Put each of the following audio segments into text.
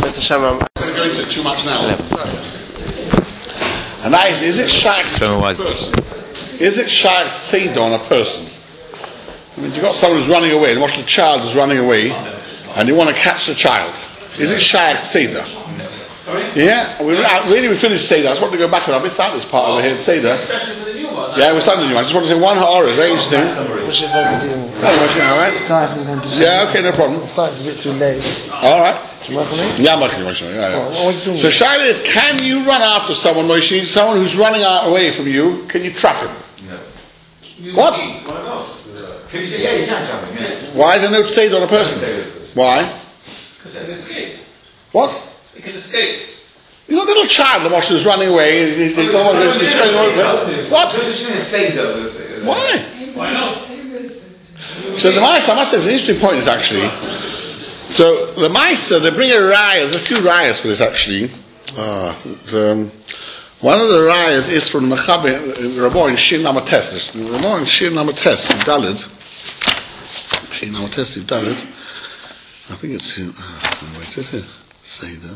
Hashem. I'm going into it too much now. And is it shaykh on a person? Is it shaykh seder on a person? I mean, you've got someone who's running away, and watch the child is running away, and you want to catch the child. Is it shaykh seder? Yeah, we finished Seder. I just want to go back and I'll start this part over here at Seder. Especially for the new one. Yeah, we're starting the new one. I just want to say one ha'ara, very interesting. Yeah, okay, no problem. It's a bit too late. Alright. Yeah. So Shaila is, can you run after someone, Moshe? Someone who's running away from you, can you trap him? No. What? Can you say, yeah, you can trap him, yeah. Why is there no Seder on a person? Why? Because it can escape. What? It can escape. You've got a little child, the Moshe is running away. He's going what? Why? Why not? So the Maisa, I must say, it's an interesting point, this actually. So the Maisa, they bring a raya, there's a few rayas for this actually. One of the rayas is from Mechabe, Rabbi in Shin Namates. Rabbi in Shin Namates, Dalit. Shin Namates, Dalit. I think it's in, wait, is it? Seder.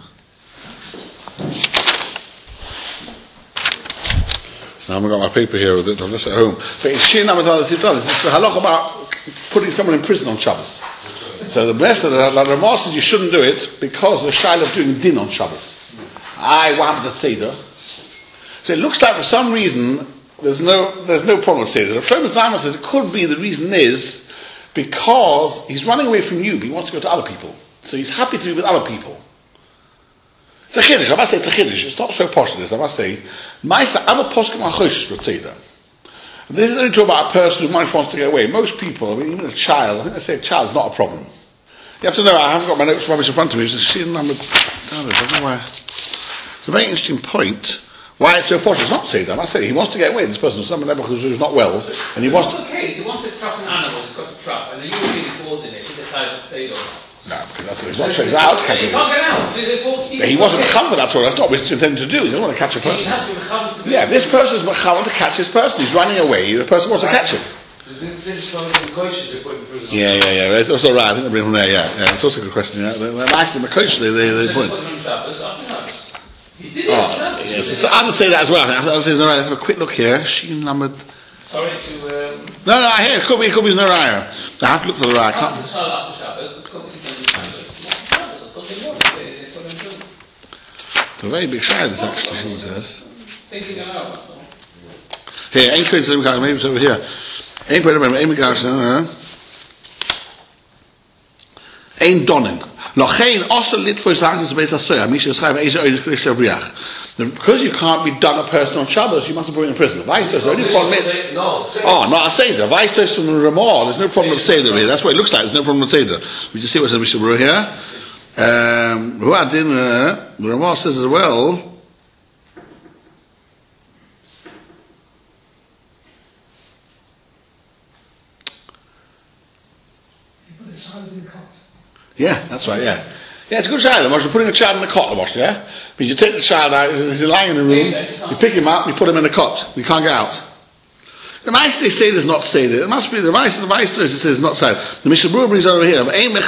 Now I haven't got my paper here with it, I'm just at home. But in Shin Namates, it's a halach about putting someone in prison on Shabbos. So the blessed, the Ramah says you shouldn't do it because the shaila of doing din on Shabbos. What happened at Seder? So it looks like for some reason there's no problem with Seder. The Shlomo Zalman says it could be the reason is because he's running away from you, but he wants to go to other people. So he's happy to be with other people. It's a chiddush. I must say it's a chiddush. It's not so posh this. I must say, Ma'isa other poskim are choshesh for Seder. This is only talking about a person who might wants to get away. Most people, I mean, even a child, I think they say a child is not a problem. You have to know, I haven't got my notes rubbish in front of me, it's a Shin number, I don't know why. It's a very interesting point. Why it's so posh, it's not Seder. I must say, he wants to get away, this person, someone who's not well, and he wants to... In the case, he wants to trap an animal, he's got to trap, and the human being falls in it, is it kind of Seder or not? No, because that's he's not showing he's out catching he can't get out. He wasn't mechavan at all. That's not what he's intended to do. He doesn't want to catch a person. He has to be mechavan to do yeah, this person's mechavan to catch this person. He's running away. The person wants to catch him. Yeah. It's also right. I think they bring from there. Yeah. It's also a good question. Yeah, they're nice in the coach. They put. Yes, I would say that as well. I would say let's have a quick look here. She numbered. Sorry to. No. I hear it could be Naraya. I have to look for the Raya. After Shabbos. A very big shayla, actually, who says. Thinking aloud. Here, ain't crazy, maybe it's over here. Ain't donning. Lochein also lit for his language to base a soya. Misha schreiben eze oides krish avriach. Because you can't be done a person on Shabbos, you mustn't put him in prison. The only problem is. Not a Seder. Vaistos from the Ramah, there's no problem with Seder here. That's what it looks like, there's no problem with Seder. We just see what says Misha Berurah here. The Ramah says as well. Yeah, that's right, yeah. Yeah, it's a good child. You're putting a child in the cot, yeah? Because you take the child out, he's lying in the room, you pick him up, you put him in the cot. He can't get out. The mice they say there's not say there. It must be the mice says not say. The Mishnah Berurah brings over here.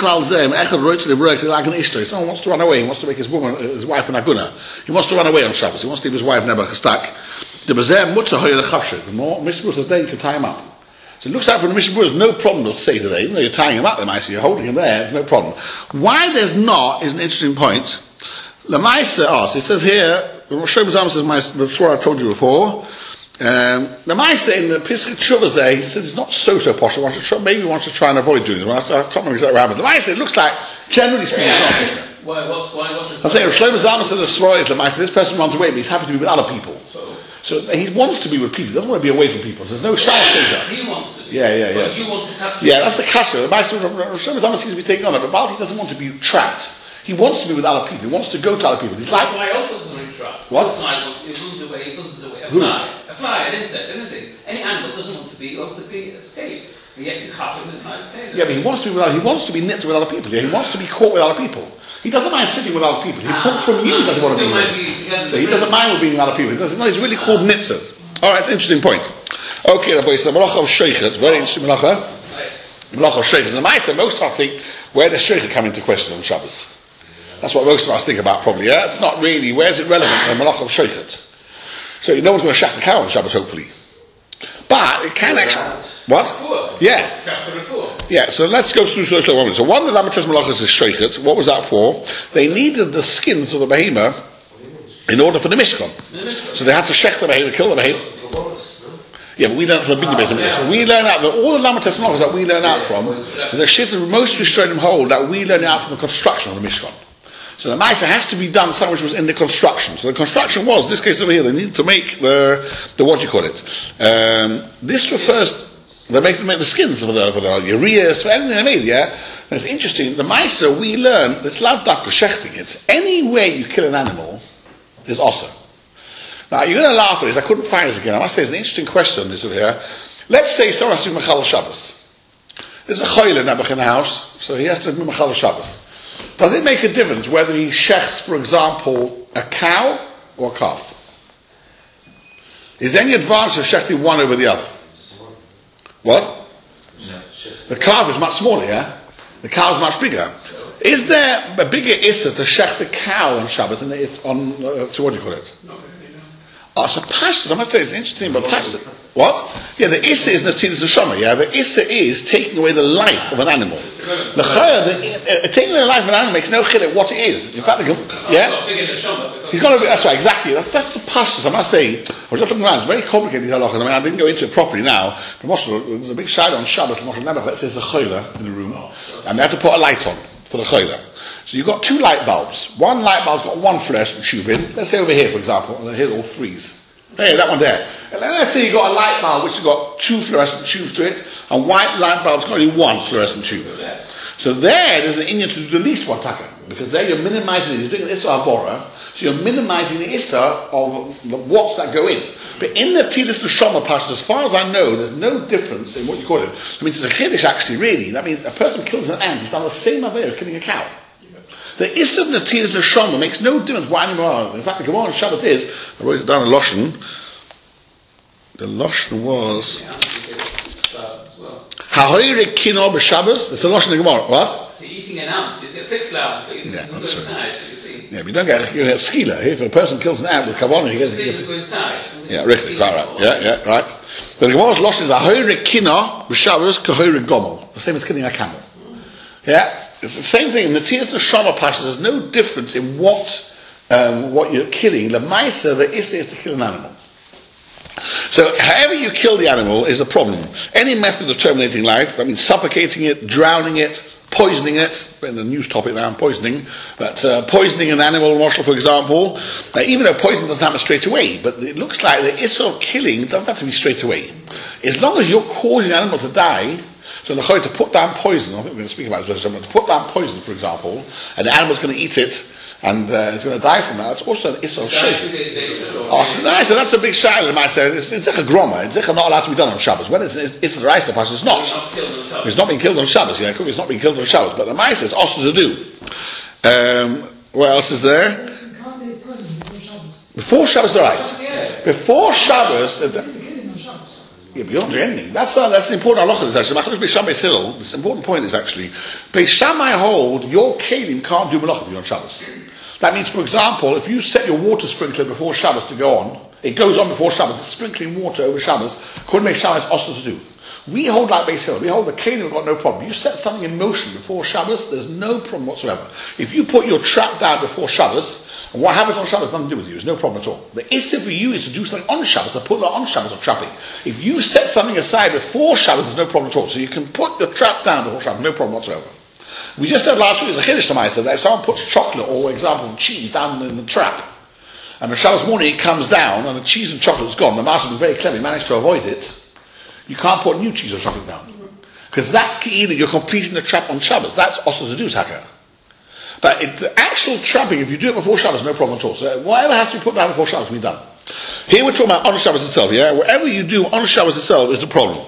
Someone wants to run away. He wants to make his wife an aguna. He wants to run away on Shabbos. He wants to leave his wife never chastak. The Mishnah Berurah says there you can tie him up. So it looks like from the Mishnah Berurah there's no problem with say today. Even though you're tying him up, the mice, you're holding him there. There's no problem. Why there's not is an interesting point. The mice so it says here. Shlomo Zalman says that's what I told you before. The Maisa in the Pesach Tshuvah there, he says it's not so posh. Maybe he wants to try and avoid doing it. I can't remember exactly what happened. The Maisa, it looks like, generally speaking, it's not. I'm saying, Shlomo Zalman says the Svorah is the Maisa. This person runs away, but he's happy to be with other people. So he wants to be with people. He doesn't want to be away from people. So there's no shayla Seder. He wants to be. Yeah. But you want to capture. Yeah, that's the kasha. The Maisa, Shlomo Zalman seems to be taking on it, but Balti doesn't want to be trapped. He wants to be with other people. He wants to go to other people. He's like. Why else doesn't he trap? What? He runs away. He buzzes away. A fly, an insect, anything. Any animal doesn't want to be, wants to be escape. And yet you have him as might say. Yeah, but he wants to be knit with other people. Yeah, he wants to be caught with other people. He doesn't mind sitting with other people. He comes from you. He doesn't want to be with. So he doesn't mind being with other people. He's really called nitzer. All right, interesting point. Okay, Rabbi, so Malacha of Sheikhet, very interesting Malacha. Malacha of Sheikhet. And the Meister, most I think, where does Sheikhet come into question on Shabbos? That's what most of us think about probably, yeah? It's not really, where's it relevant in the Malach of Sheikhet? So no one's going to shach the cow on Shabbos, hopefully. But it can actually... What? Yeah. Yeah, so let's go through so slow. So one of the Lamates Malachas is Sheikhet. What was that for? They needed the skins of the behemoth in order for the Mishkan. So they had to shech the behemoth, kill the behemoth. Yeah, but we learn from the Bindi Beis. So we learn out that all the Lamates Malachas that we learn out from, the shit that most Rishonim hold that we learn out from the construction of the Mishkan. So the Maisa has to be done something which was in the construction. So the construction was, this case over here, they needed to make the what do you call it? This refers, they make the skins for the ureas, for anything they made, yeah? And it's interesting, the Maisa, we learn, it's lav dafka shechting it. Any way you kill an animal is awesome. Now you're going to laugh at this, I couldn't find this again. I must say it's an interesting question, this over here. Let's say someone has to be Machal Shabbos. There's a choyle in the house, so he has to be Machal Shabbos. Does it make a difference whether he shechs, for example, a cow or a calf? Is there any advantage of shechting one over the other? What? The calf is much smaller, yeah? The cow is much bigger. Is there a bigger issa to shecht a cow on Shabbos than there is on, so what do you call it? Oh, so pashas, I must tell you, it's interesting, but pashas, what? Yeah, the issa is Natzidus Neshama, yeah? The issa is taking away the life of an animal. The chayah, taking away the life of an animal makes no chilek what it is. In fact, yeah? He's got to be, that's right, exactly. That's the pashas, I must say. I was just looking around, it's very complicated, these halachas. I mean, I didn't go into it properly now. But there's a big shayla on Shabbos, let's say there's a chayla in the room, and they have to put a light on for the chayla. So you've got two light bulbs. One light bulb's got one fluorescent tube in. Let's say over here, for example, and here's all threes. There, that one there. And then let's say you've got a light bulb which has got two fluorescent tubes to it, and white light bulb's got only one fluorescent tube. So there's an Indian to do the least one taka, because there you're minimizing it. You're doing an Issa Abora, so you're minimizing the Issa of the watts that go in. But in the Tilis Neshama Pashas, as far as I know, there's no difference in what you call it. I mean, it's a chiddush actually, really. That means a person kills an ant, he's done the same avera of killing a cow. The Issa of Natilas Neshama makes no difference what animal are. In fact, the Gemara on Shabbat is, I wrote it down in Loshen. The Loshen was Hahoire Kino b'Shabbos. It's a Loshen in the Gemara. What? So eating an ant, you get 6 lamb, but you yeah, go inside, so you see. Yeah, but you don't get skila. If a person kills an ant with kavanah, he gets go inside. Yeah, richtig, right. Yeah, right. But the Gemara's Loshen is Hahoire Kino b'Shabbos Kahoire Gomel. The same as killing a camel. Yeah. It's the same thing. In the Tilas Neshama Pashas, there's no difference in what you're killing. The Maisa, the Issa is to kill an animal. So, however you kill the animal is a problem. Any method of terminating life, that means suffocating it, drowning it, poisoning it, in the news topic now, poisoning, but poisoning an animal, for example, even though poison doesn't happen straight away, but it looks like the Issa of killing doesn't have to be straight away. As long as you're causing the animal to die, so the choy to put down poison, I think we're going to speak about this, to put down poison, for example, and the animal's going to eat it, and it's going to die from that, that's also an issa of shaykhit. Oh, so nice, so that's a big shayla, I say. It's like a groma, it's not allowed to be done on Shabbos. When it's the rice, the it's not. It's not being killed on Shabbos, yeah, it's not being killed on Shabbos, but the mice is also to do. What else is there? Before Shabbos, alright. Before Shabbos, yeah, but you don't do anything. That's an important halacha. Actually, Machlokas Beis Shammai Hill. This important point is actually Beis Shammai hold your kelim can't do malacha on Shabbos. That means, for example, if you set your water sprinkler before Shabbos to go on, it goes on before Shabbos. It's sprinkling water over Shabbos. According to Beis Shammai, it's also to do. We hold like Beis Hill. We hold the kelim have got no problem. You set something in motion before Shabbos, there's no problem whatsoever. If you put your trap down before Shabbos, and what happens on Shabbos has nothing to do with you. There's no problem at all. The issue for you is to do something on Shabbos, to put it on Shabbos or trapping. If you set something aside before Shabbos, there's no problem at all. So you can put your trap down before Shabbos, no problem whatsoever. We just said last week, there's a chiddush to myself, that if someone puts chocolate or, for example, cheese down in the trap, and on Shabbos morning it comes down, and the cheese and chocolate's gone, the master will be very clever, he managed to avoid it, you can't put new cheese or chocolate down. Because that's key that you're completing the trap on Shabbos. That's also to do taka. But the actual trapping, if you do it before Shabbos, no problem at all. So whatever has to be put down before Shabbos can be done. Here we're talking about on Shabbos itself, yeah? Whatever you do on Shabbos itself is the problem.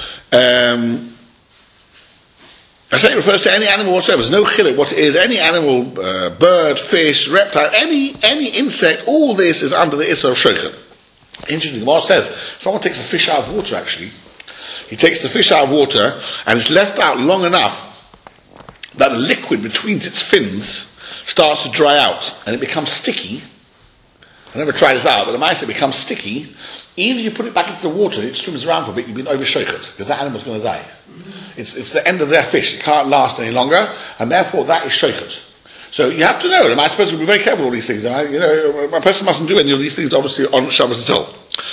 I say it refers to any animal whatsoever. There's no chilek what it is. Any animal, bird, fish, reptile, any insect, all this is under the Issa of Shochet. Interesting, what it says, someone takes a fish out of water actually. He takes the fish out of water and it's left out long enough that the liquid between its fins starts to dry out and it becomes sticky. I never tried this out, but the mice, it becomes sticky. Even if you put it back into the water, it swims around for a bit, you've been overshaked, because that animal's going to die. It's the end of their fish. It can't last any longer, and therefore that is shaked. So you have to know, the mice person will be very careful with all these things. A person mustn't do any of these things, obviously, on Shabbos at all.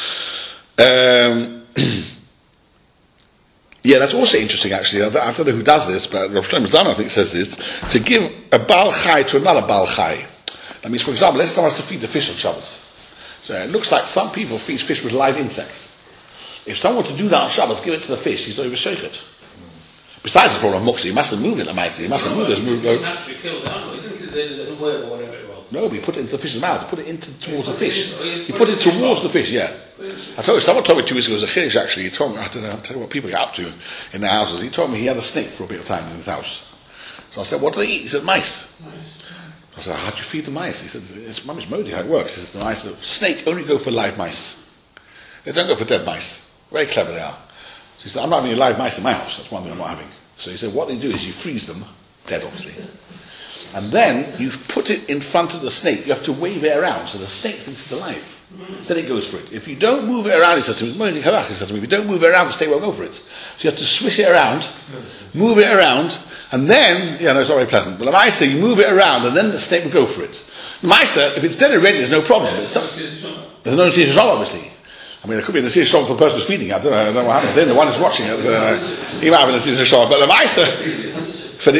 Yeah, that's also interesting, actually. I don't know who does this, but Rav Shlomo Zalman, I think, says this, to give a Baal Chai to another Baal Chai. That means, for example, let's say someone has to feed the fish on Shabbos. So it looks like some people feed fish with live insects. If someone were to do that on Shabbos, give it to the fish, he's not even shaket. Besides the problem of Muksa, he mustn't move it, he mustn't move it. He naturally killed the animal, he didn't kill the little worm or whatever it was. No, but he put it into the fish's mouth, he put it towards the fish. He put it towards the fish, yeah. Someone told me 2 weeks ago, it was a chiddush actually, he told me, I don't know, I'll tell you what people get up to in their houses. He told me he had a snake for a bit of time in his house. So I said, what do they eat? He said, mice. I said, how do you feed the mice? He said, it's Mamish Modi how it works. He said, the mice, the snake only go for live mice. They don't go for dead mice. Very clever they are. So he said, I'm not having live mice in my house. That's one thing I'm not having. So he said, what they do is you freeze them, dead obviously. And then you put it in front of the snake. You have to wave it around so the snake thinks it's alive. Then it goes for it. If you don't move it around, he said to me, if you don't move it around, the snake won't go for it. So you have to swish it around, move it around, and then, it's not very pleasant, but the mice, you move it around, and then the snake will go for it. The mice, if it's dead already, there's no problem. There's no Netilas Yesharim, obviously. I mean, there could be a Netilas Yesharim for the person who's feeding it. I don't know what happens then. The one who's watching it, he might have a Netilas Yesharim. But the mice, for the...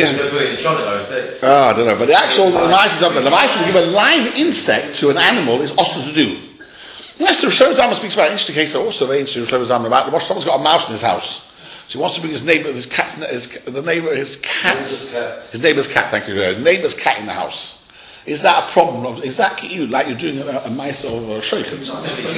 I don't know. But the actual, the mice to give a live insect to an animal is also to do. Yes, the Rosh Hashanah speaks about an interesting case also, very interesting Rosh Hashanah about someone's got a mouse in his house. So he wants to bring his neighbour's cat, his neighbour's cat, thank you, his neighbour's cat in the house. Is that a problem? Is that like you're doing a mice or a shaykhs?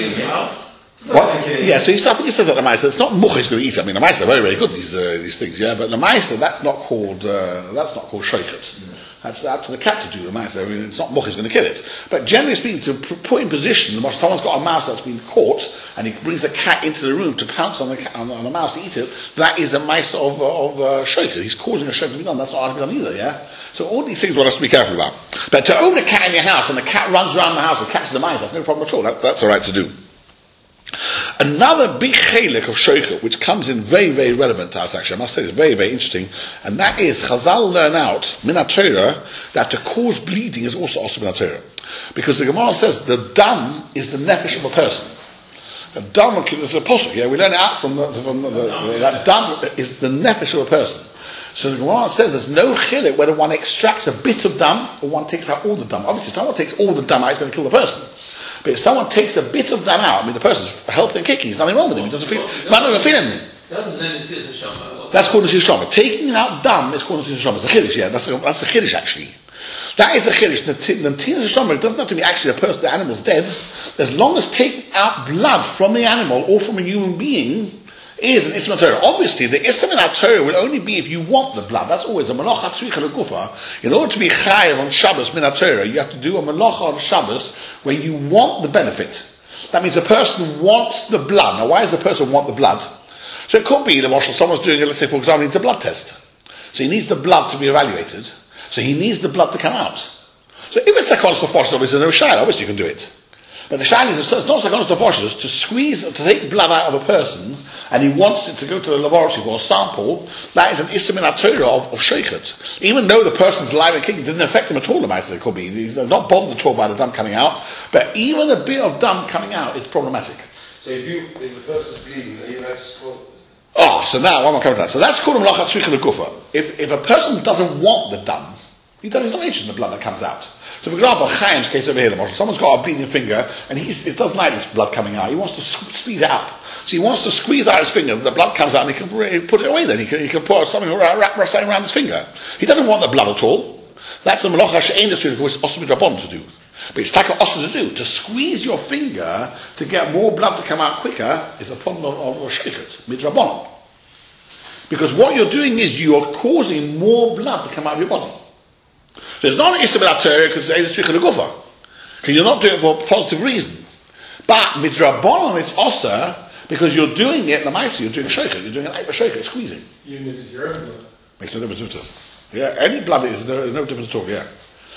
What? Yeah, so I think he says that the mice, it's not much he's going to eat. I mean, the mice are very, very good, these things, yeah, but the mice, that's not called shaykhs. That's up to the cat to do the mouse. I mean, it's not Moch is going to kill it. But generally speaking, to put in position, someone's got a mouse that's been caught, and he brings the cat into the room to pounce on the mouse to eat it, that is a mice of shaykhah. He's causing a shaykhah to be done. That's not allowed to be done either, yeah? So all these things one has to be careful about. But to own a cat in your house, and the cat runs around the house and catches the mice, that's no problem at all. That's all right to do. Another big chelik of shaykhah, which comes in very, very relevant to us actually, I must say it's very, very interesting, and that is Chazal learn out, min HaTorah, that to cause bleeding is also min HaTorah. Because the Gemara says the dam is the nefesh of a person. A dam is a apostle, yeah, we learn it out from that dam is the nefesh of a person. So the Gemara says there's no chelik whether one extracts a bit of dam or one takes out all the dam. Obviously, if someone takes all the dam out, it's going to kill the person. But if someone takes a bit of them out, I mean, the person's healthy and kicking, there's nothing wrong with him, he doesn't feel, he might not even feel anything. That's called a Netilas Yesharim. Taking out dam is called a Netilas Yesharim. It's a chiddush, yeah, that's a chiddush actually. That is a chiddush. The Netilas Yesharim, it doesn't have to be actually the animal's dead. As long as taking out blood from the animal or from a human being is an Issur min HaTorah. Obviously, the Issur min HaTorah will only be if you want the blood. That's always a malacha tzricha legufa. In order to be chayav on Shabbos min HaTorah, you have to do a malacha on Shabbos where you want the benefit. That means a person wants the blood. Now, why does the person want the blood? So it could be that someone's doing, let's say, for example, he needs a blood test. So he needs the blood to be evaluated. So he needs the blood to come out. So if it's a constant force, obviously no shayla, obviously you can do it. But the shayla is, it's not a constant force, to take blood out of a person, and he wants it to go to the laboratory for a sample, that is an Issur min HaTorah of shaykhut. Even though the person's alive and kicking, it didn't affect him at all, the mice, it could be. He's not bothered at all by the dam coming out, but even a bit of dam coming out is problematic. So if the person's bleeding, are you allowed to squat? So now, what am I coming to that? So that's called a malacha tzricha legufa. If a person doesn't want the dam, he's not interested in the blood that comes out. So for example, Chaim's case over here, someone's got a bleeding finger, and he doesn't like this blood coming out. He wants to speed it up. So he wants to squeeze out his finger, the blood comes out, and he can put it away then. He can put something wrap around his finger. He doesn't want the blood at all. That's a malacha she'ein tzricha, which is also midrabbanan to do. But it's taka also to do. To squeeze your finger to get more blood to come out quicker is a problem of shaykhut, midrabbanan. Because what you're doing is you're causing more blood to come out of your body. So it's not an Issur min HaTorah because it's a tzricha legufa. Because you're not doing it for a positive reason. But midrabbanan it's also because you're doing it, the ma'aseh, you're doing shaykhut, you're doing an act of shaykhut, squeezing. Even if it's your own blood. Makes no difference to us. Yeah, any blood is no difference at all, yeah.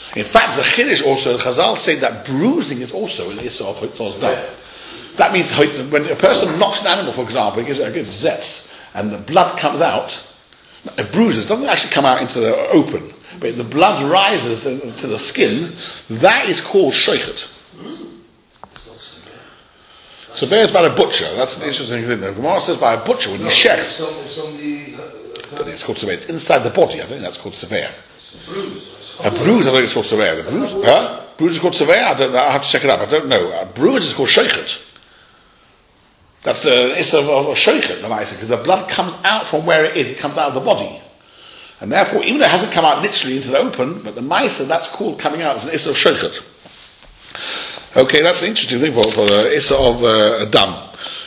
In fact, the Chiddush also, the Chazal say that bruising is also an Issa of Hoitzol's Dam. That means when a person knocks an animal, for example, he gives it a good zetz, and the blood comes out, it bruises, doesn't actually come out into the open, but if the blood rises to the skin, that is called Sheikhet. Severe is by a butcher, that's an interesting thing. The Gemara says by a butcher, when you shech, it's called Severe, it's inside the body, I think that's called Severe. A bruise, I think it's called Severe. A bruise, bruise is called Severe? I don't know, I have to check it up, I don't know. A bruise is called Sheikhet. That's an issa of a sheikhet, because the blood comes out from where it is, it comes out of the body. And therefore, even though it hasn't come out literally into the open, but the maisa, that's called coming out as an issa of sheikhet. Okay, that's an interesting thing for the issa of dam.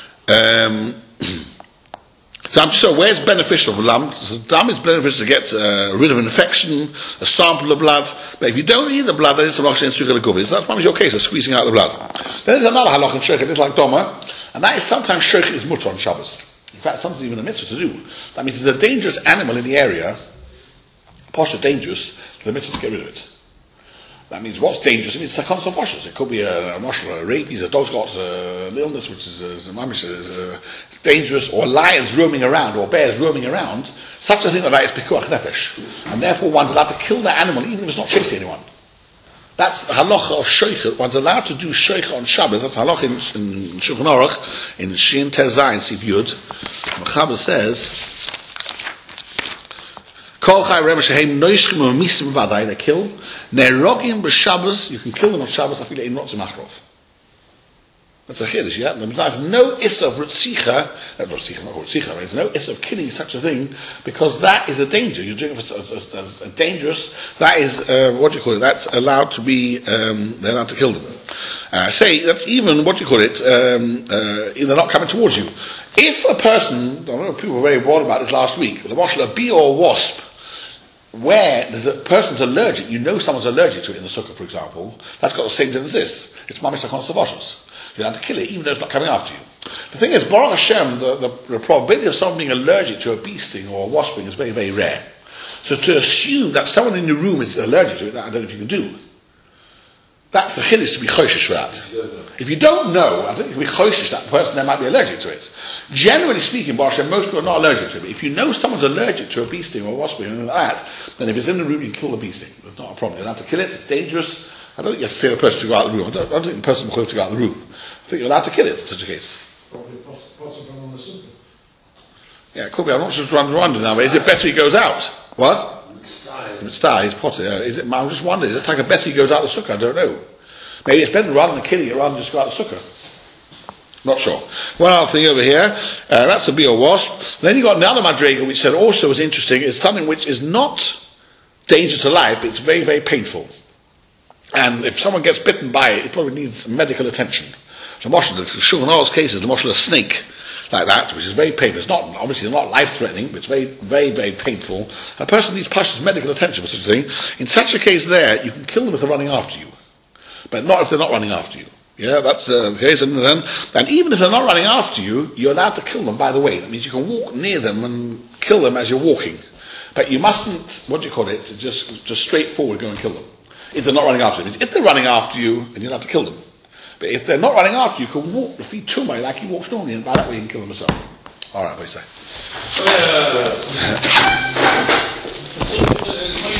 So I'm just saying, where's beneficial for lamb? So dam is beneficial to get rid of an infection, a sample of blood. But if you don't need the blood, then it's a loch in sukkah leguvi. So that's your case of squeezing out the blood. Then there's another halach in sheikhet, it's like doma, and that is sometimes sheikhet is mutter on Shabbos. In fact, something's even a mitzvah to do. That means there's a dangerous animal in the area, posher dangerous, to the mitzvah to get rid of it. That means what's dangerous? It means sakons of washes. It could be a rabies, a dog's got an illness which is dangerous, or lions roaming around, or bears roaming around. Such a thing like that is pikuach nefesh, and therefore one's allowed to kill that animal even if it's not chasing anyone. That's the halacha of sheikhet. One's allowed to do sheikhet on Shabbos. That's halacha in Shulchan Aruch in Shin Tezayin Sif Yud. Mechaber says, Kol chai reba shehem noishchim u'misim v'adai, they kill. Nerogim b'Shabbos, you can kill them on Shabbos, afile in rotzim achrov. That's a chiddush, yeah? There's no issa of rutzicha, there's no issa of killing such a thing, because that is a danger. You're doing it as dangerous, that is, that's allowed to be, they're allowed to kill them. Say, that's even, if they're not coming towards you. If a person, I don't know, people were very bored about this last week, the marshal, a bee or a wasp, where there's a person's allergic, you know someone's allergic to it in the sukkah, for example, that's got the same thing as this. It's mamish sakon savashos. You're allowed to kill it, even though it's not coming after you. The thing is, Baruch Hashem, the probability of someone being allergic to a bee sting or a wasp sting is very, very rare. So to assume that someone in the room is allergic to it, I don't know if you can do. That's the chiddush to be choshish for that. If you don't know, I think you can be choshish that person there might be allergic to it. Generally speaking, Baruch Hashem, most people are not allergic to it. But if you know someone's allergic to a bee sting or a wasp sting or anything like that, then if it's in the room, you can kill the bee sting. It's not a problem. You don't have to kill it, it's dangerous. I don't think you have to say the person to go out of the room. I don't think the person will to go out of the room. I think you're allowed to kill it in such a case. Probably possible on the sukkah. Yeah, it could be. I'm not sure to wonder now, but is it better he goes out? What? If it's die, he's potted. Is it? I'm just wondering, is it like a better he goes out the sukkah? I don't know. Maybe it's better rather than killing it, rather than just go out the sukkah. Not sure. One other thing over here, that's a bee or wasp. Then you got another madrega which said also is interesting, is something which is not danger to life, but it's very, very painful. And if someone gets bitten by it, it probably needs medical attention. So the Shulchan Aruch's case is the moshel a snake like that, which is very painful. It's not, obviously not life-threatening, but it's very, very, very painful. A person needs precious medical attention for such a thing. In such a case there, you can kill them if they're running after you. But not if they're not running after you. Yeah, that's the case. And even if they're not running after you, you're allowed to kill them by the way. That means you can walk near them and kill them as you're walking. But you mustn't, just straightforward go and kill them. If they're not running after you. If they're running after you, then you'll have to kill them. But if they're not running after you, you can walk the feet to me like you walk normally, and by that way you can kill them yourself. Alright, what do you say?